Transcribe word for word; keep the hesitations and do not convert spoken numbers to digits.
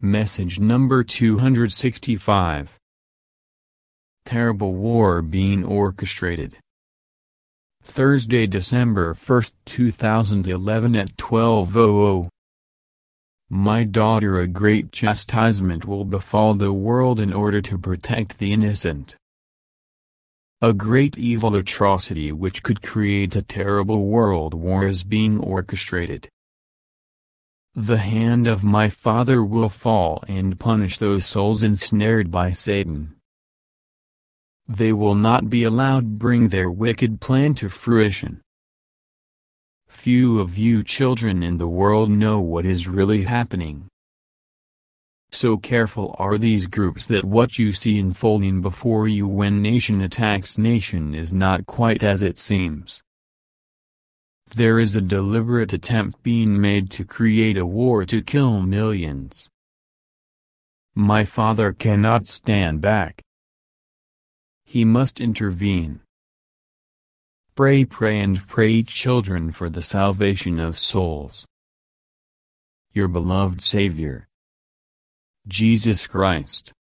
Message number two hundred sixty-five. Terrible war being orchestrated. Thursday, December first, two thousand eleven at twelve hundred. My daughter, a great chastisement will befall the world in order to protect the innocent. A great evil atrocity which could create a terrible world war is being orchestrated. The hand of my Father will fall and punish those souls ensnared by Satan. They will not be allowed bring their wicked plan to fruition. Few of you children in the world know what is really happening. So careful are these groups that what you see unfolding before you when nation attacks nation is not quite as it seems. There is a deliberate attempt being made to create a war to kill millions. My Father cannot stand back. He must intervene. Pray, pray and pray, children, for the salvation of souls. Your beloved Savior, Jesus Christ.